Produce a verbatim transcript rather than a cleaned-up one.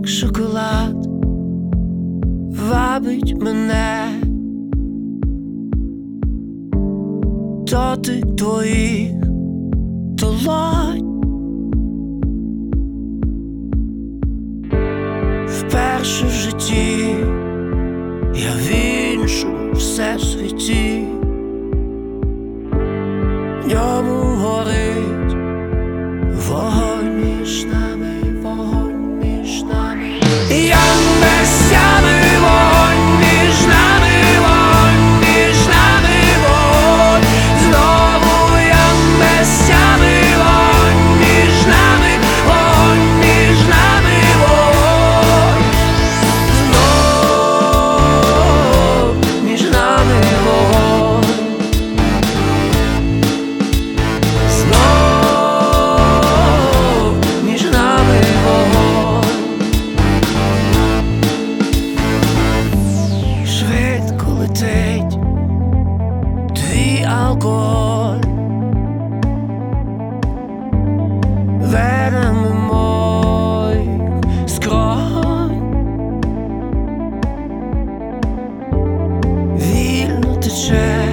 як шоколад, вабить мене дотик твоїх долонь. Вперше в житті я в іншому всесвіті, в ньому горить вогонь між нами, вогонь між нами. Я безсяний вогонь між нами, вогонь між нами, вогонь. Знову я безсяний вогонь між нами, вогонь між нами, вогонь. Знов між нами вогонь. Знов між нами вогонь. Швидко летить твій алкоголь венами моїх скронь. Вільно тече